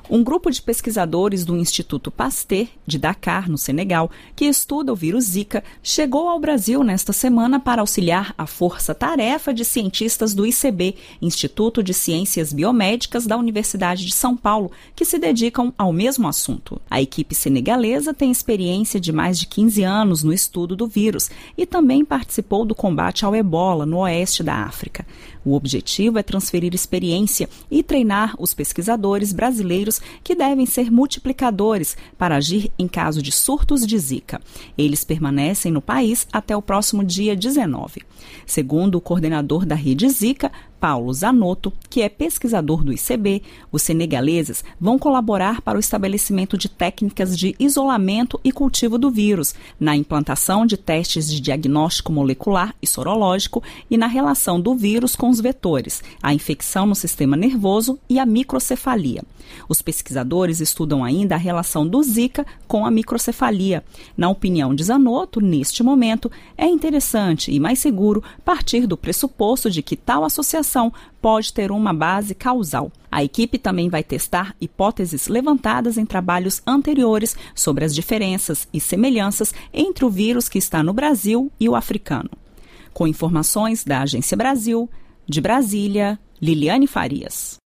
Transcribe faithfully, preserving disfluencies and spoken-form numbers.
Um grupo de pesquisadores do Instituto Pasteur, de Dakar, no Senegal, que estuda o vírus Zika, chegou ao Brasil nesta semana para auxiliar a força-tarefa de cientistas do I C B, Instituto de Ciências Biomédicas da Universidade de São Paulo, que se dedicam ao mesmo assunto. A equipe senegalesa tem experiência de mais de quinze anos no estudo do vírus e também participou do combate ao ebola no oeste da África. O objetivo é transferir experiência e treinar os pesquisadores brasileiros que devem ser multiplicadores para agir em caso de surtos de Zika. Eles permanecem no país até o próximo dia dezenove. Segundo o coordenador da rede Zika, Paulo Zanotto, que é pesquisador do I C B, os senegaleses vão colaborar para o estabelecimento de técnicas de isolamento e cultivo do vírus, na implantação de testes de diagnóstico molecular e sorológico e na relação do vírus com os vetores, a infecção no sistema nervoso e a microcefalia. Os pesquisadores estudam ainda a relação do Zika com a microcefalia. Na opinião de Zanotto, neste momento, é interessante e mais seguro partir do pressuposto de que tal associação pode ter uma base causal. A equipe também vai testar hipóteses levantadas em trabalhos anteriores sobre as diferenças e semelhanças entre o vírus que está no Brasil e o africano. Com informações da Agência Brasil, de Brasília, Liliane Farias.